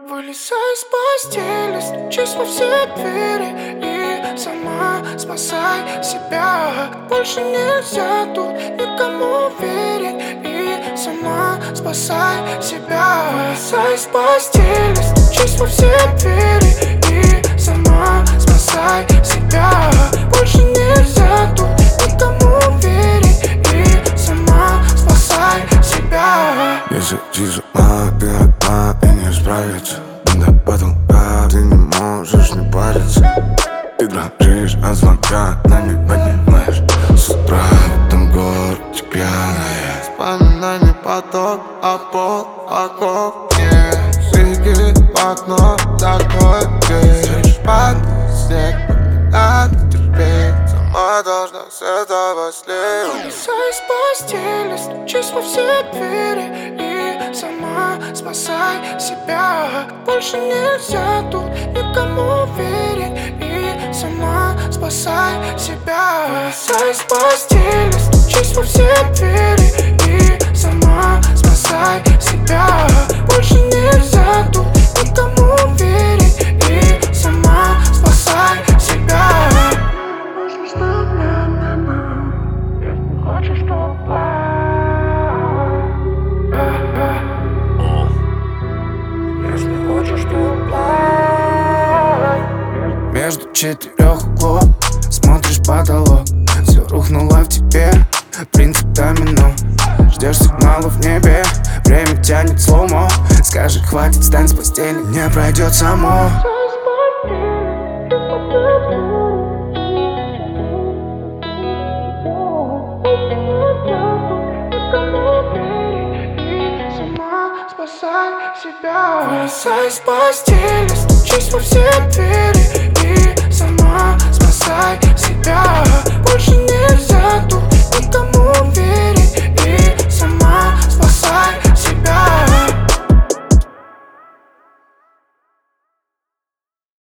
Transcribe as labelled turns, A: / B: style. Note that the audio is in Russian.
A: Вылезай из постели, стучись во все двери и сама спасай себя. Больше нельзя тут никому верить и сама спасай себя. Вылезай из постели, стучись во все двери и сама спасай себя. Больше нельзя тут никому верить и сама спасай себя.
B: Если тизу пила и не справится, да потолка ты не можешь не париться. Ты дрожишь от звонка, но не поднимаешь. С утра в этом городе пьяная. Вспоминание поток, а пол вокруг нет. Выгляни в окно, закрой дверь. Падает снег, надо терпеть. Сама должна с этого слезть.
A: Вылезай из постели, стучись во все двери и сама спасай себя. Больше нельзя тут никому верить и сама спасай себя. Вылезай из постели, стучись во все двери и сама спасай себя. Больше нельзя тут никому верить и сама спасай себя.
C: Между четырех углов смотришь потолок. Все рухнуло в тебе, принцип домино. Ждешь сигнала в небе, время тянет слоумо. Скажи, хватит, встань с постели, не пройдет само.
A: Спасай себя. Вылезай из постели, стучись во все двери